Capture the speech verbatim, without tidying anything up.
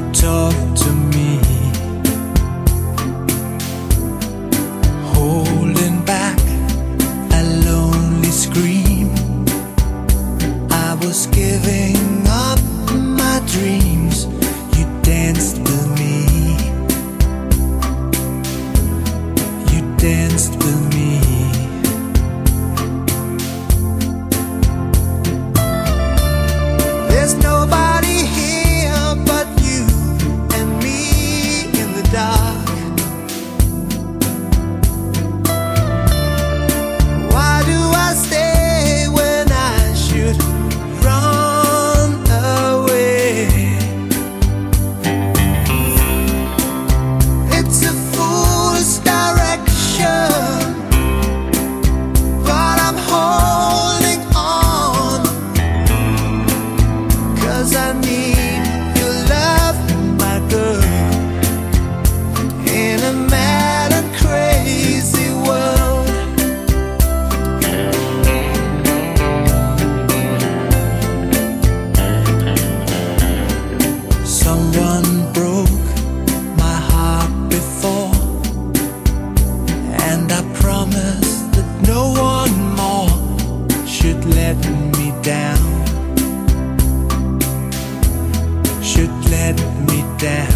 talk to me, holding back a lonely scream. I was giving up my dreams. You danced with me, you danced with me. There's nobody here but you and me in the dark. Why do I stay when I should run away? It's a foolish direction, but I'm holding on, 'cause I need your love, my girl, in a mad and crazy world. Someone broke my heart before, and I promised that no one more should let me down, should let me down.